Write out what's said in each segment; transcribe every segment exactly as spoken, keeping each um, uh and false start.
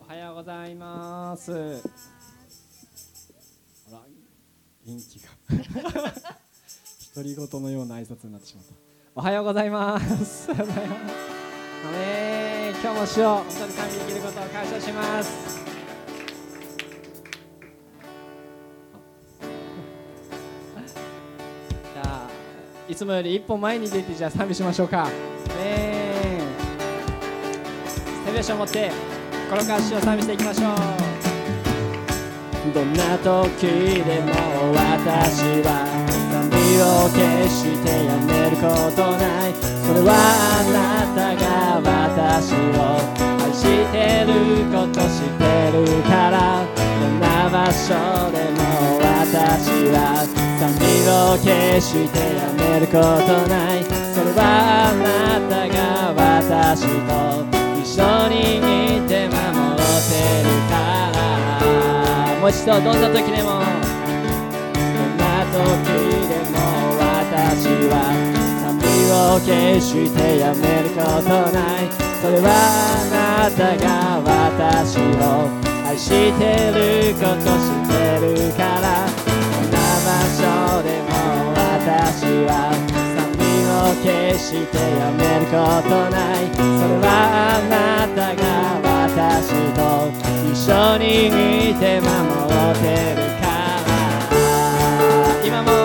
おはようございます。あら、元気が独り言のような挨拶になってしまった。おはようございます。おはようございます。アメン。今日も主を本当に賛美できることを感謝します。じゃあいつもより一歩前に出て、じゃあ賛美しましょうか。アメン。手拍子を持って心から主を賛美していきましょう。どんな時でも私は賛美を決してやめることない。それはあなたが私を愛してること知ってるから。どんな場所でも私は賛美を決してやめることない。それはあなたが私と一緒にいて守ってるから。もう一度、どんな時でもどんな時でも私は賛美を決してやめることない。それはあなたが私を愛してること知ってるから。どんな場所でも私は賛美を決してやめることない。それはあなたが私と一緒にいて守ってるから。今も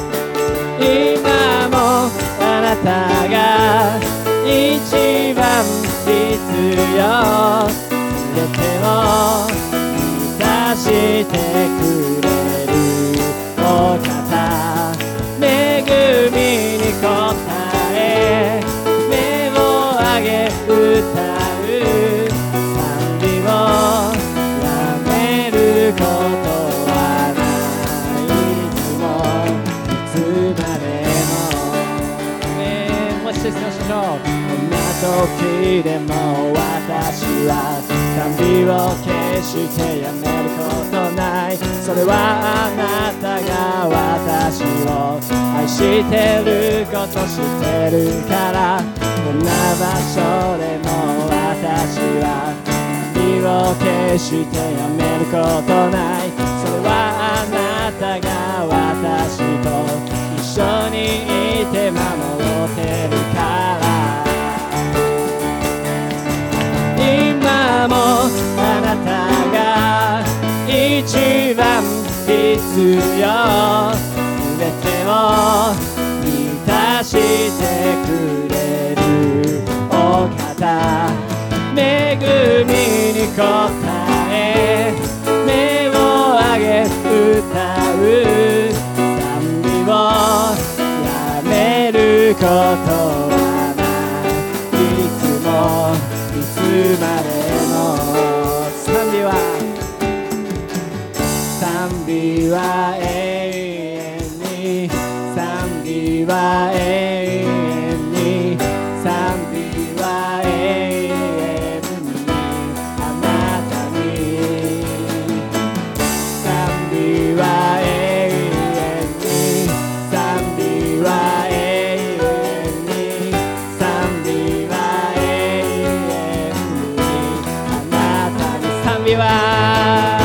今もあなたが一番必要。全てを満たしてくれるお方。恵みに応え目を上げ歌う。賛美をやめることはない。いつもいつまでも、ね、もう一度しましょう。どんな時でも私は賛美を決してやめることない。それはあなたが私を愛してること知ってるから。どんな場所でも私は賛美を決してやめることない。それはあなたが私と一緒にいて守ってるから。今もあなたが一番必要。全てを満たしてくれるお方。恵みに応え目を上げ歌う。賛美をやめることはない。いつもいつまでも。賛美は賛美は永遠に。賛美は永遠に。賛美は永遠にあなたに。賛美は永遠に。賛美は永遠に。賛美は永遠にあなたに。賛美は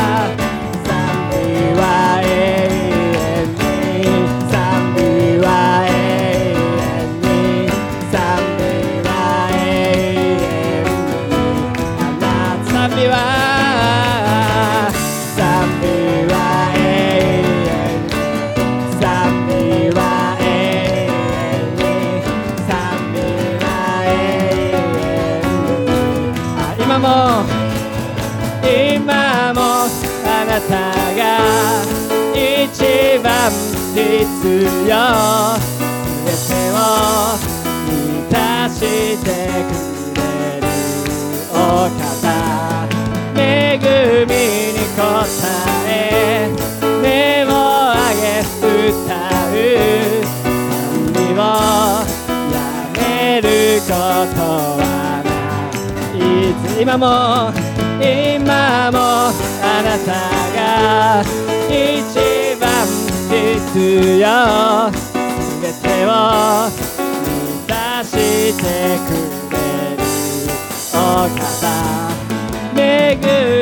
今もあなたが一番必要。全てを満たしてくれるお方。恵みに応え目を上げ歌う。賛美をやめることはない。いつ今も今もあなたが一番必要。全てを満たしてくれるお方。恵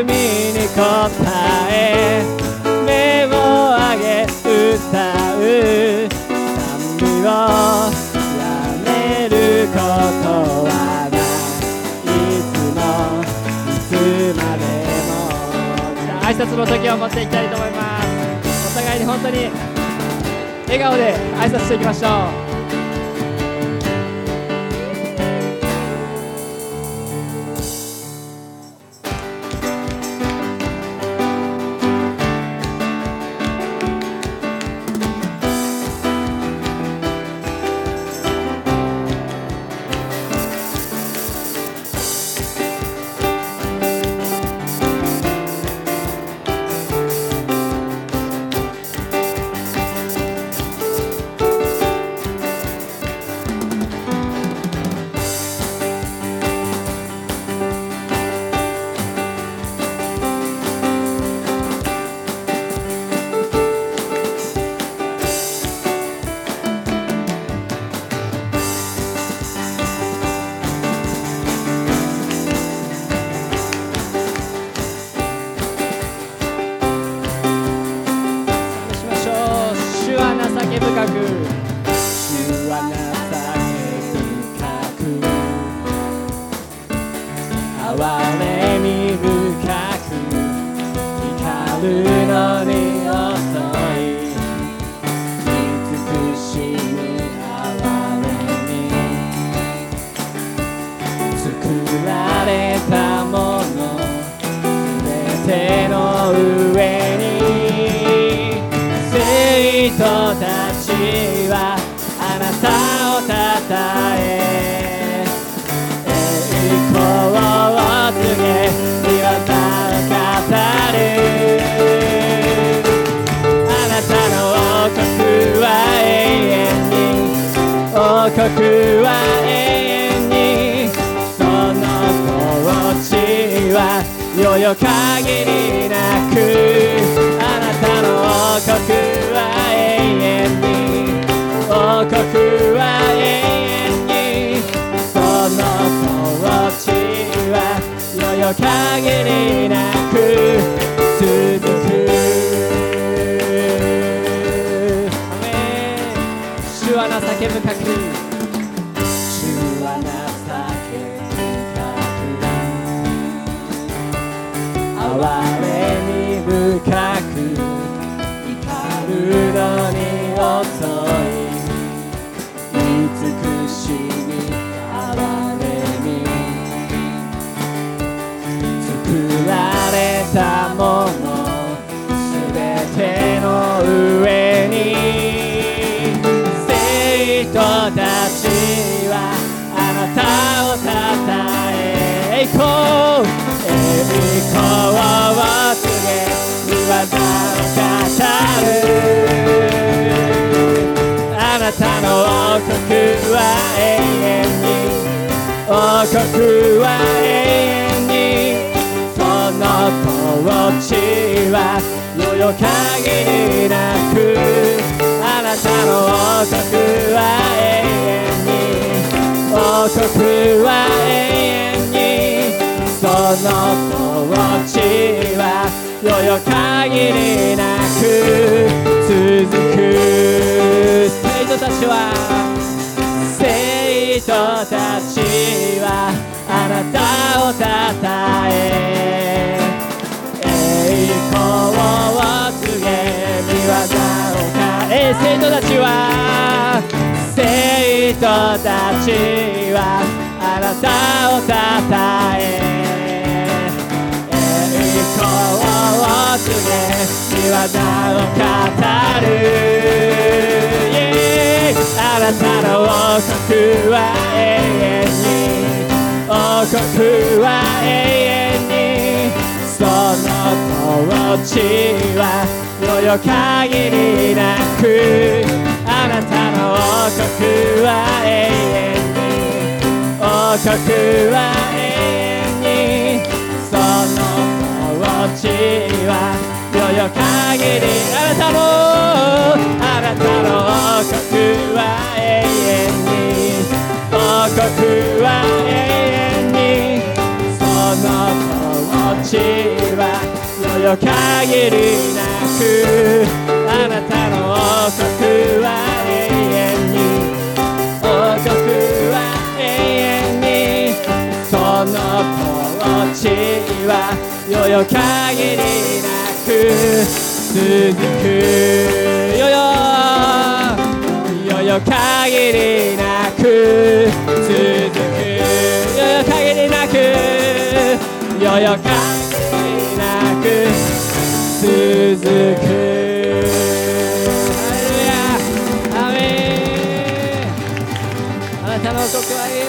答え、目を上げ歌う。賛美をやめることはない。いつもいつまでも。じゃあ挨拶の時を持っていきたいと思います。お互いに本当に笑顔で挨拶していきましょう。 よよ限りなくあなたの王国は永遠に王国は永遠にその統治はよよ限りなく続くよよよよ限りなく続くよよ限りなくよよ限りなく続くハレルヤアメンあなたの王国は永遠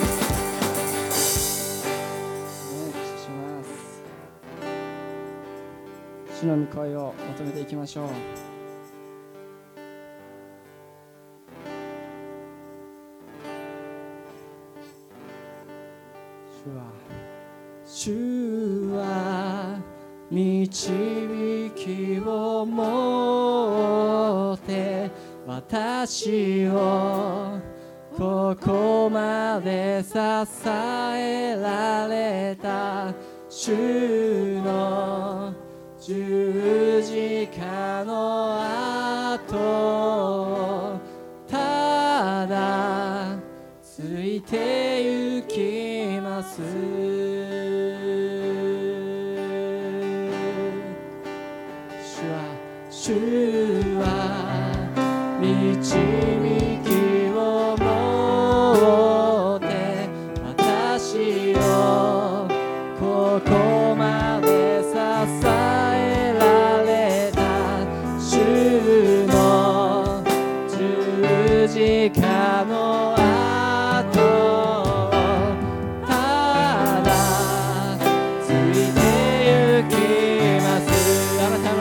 です主の御声を求めていきましょう。主は導きを持って私をここまで支えられた主の十字架の後ただついて行きます主は導きを持って私をここまで支えられた主の十字架の後ただついて行きますあなたの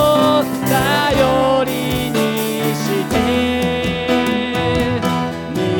私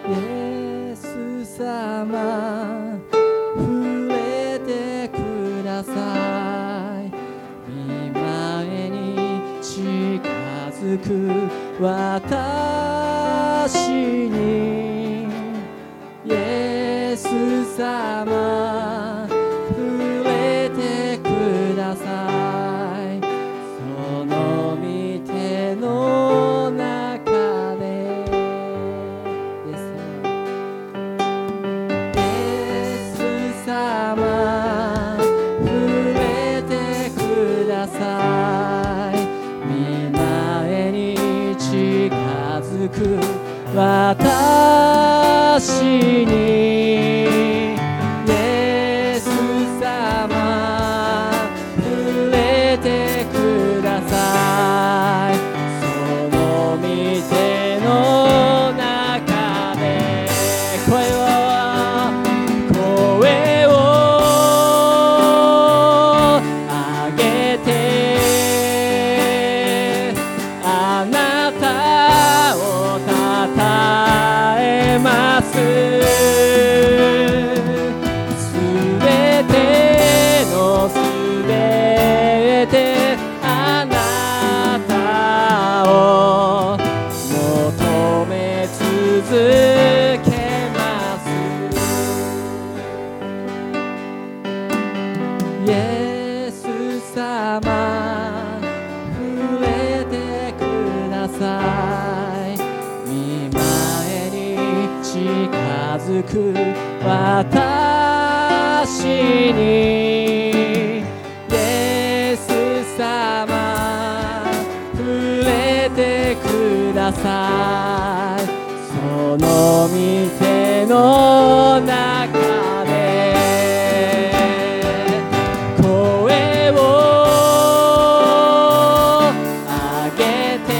イエス様触れてください。御前に近づく私にイエス様触れてください。その御手の中でイエス様触れてください。御前に近づく私にイエス様触れてください。その御手の中で声を声を上げてあなたをたたえます。すべてのすべてあなたを求め続けます。イエス様触れてください。御前に近づく私にイエス様触れてください。その御手の中で声を上げて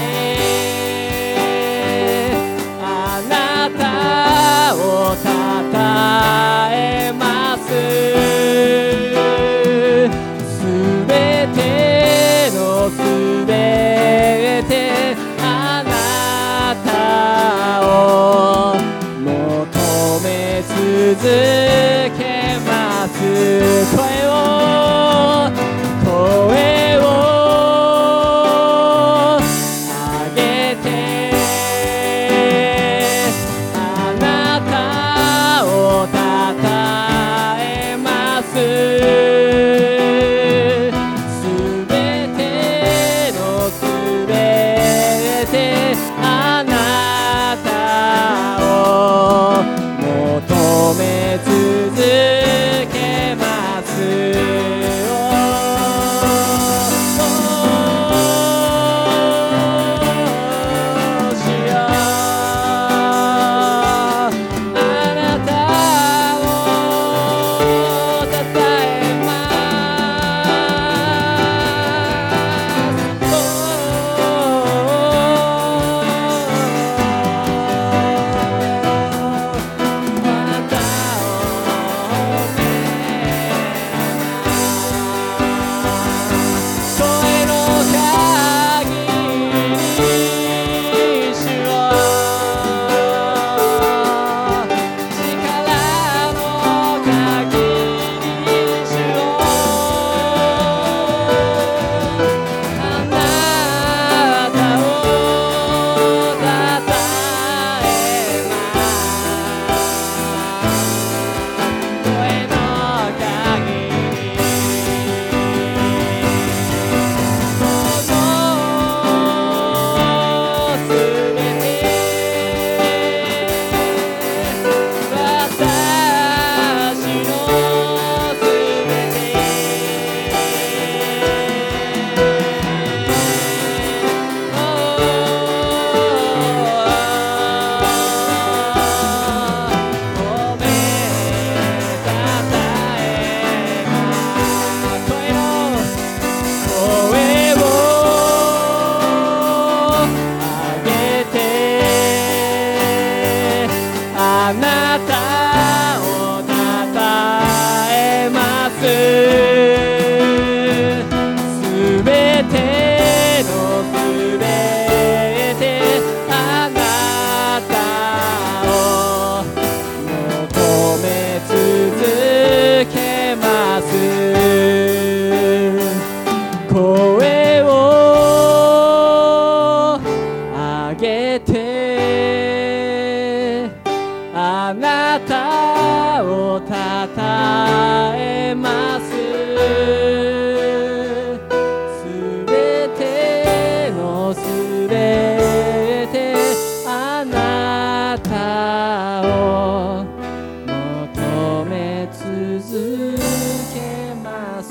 あなたをたたえます。すべてのすべてあなたを求め続けます。声を声を上げてあなたをたたえます。すべてのすべてあなたを求め続けます。すべてあなたをあなたをたたえます。すべてのすべてあなたを求め続けます。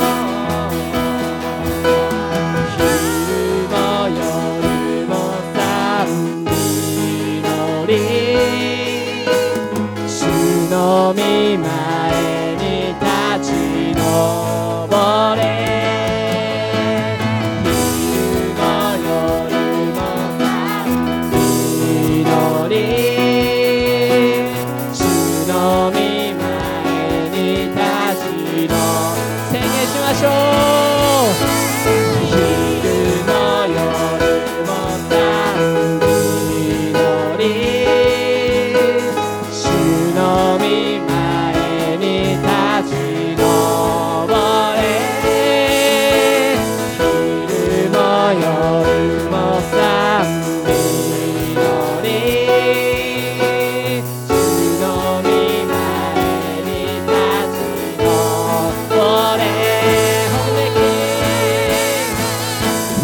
「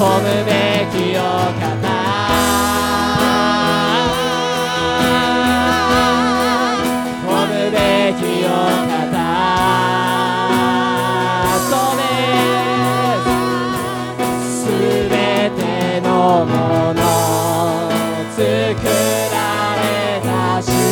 褒むべきお方褒むべきお方そうですすべてのもの作られた主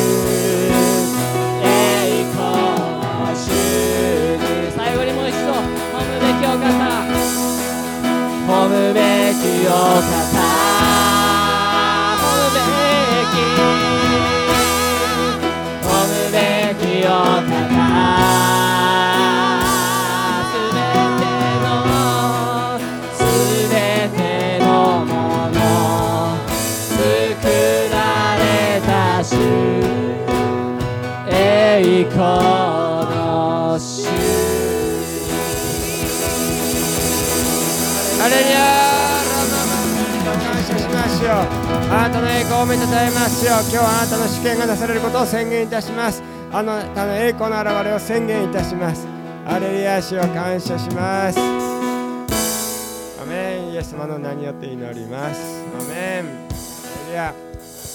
栄光の主に最後にもう一度褒むべきお方褒むべきお方褒むべき褒むべきお方すべてのすべてのもの作られた主栄光の主ハレルヤ感謝しますよ。あなたの栄光をめたたえますよ。今日はあなたの主権がなされることを宣言いたします。あなたの栄光の現れを宣言いたします。ハレルヤ主を感謝します。アメン。イエス様の名によって祈ります。アメン。ハレルヤ。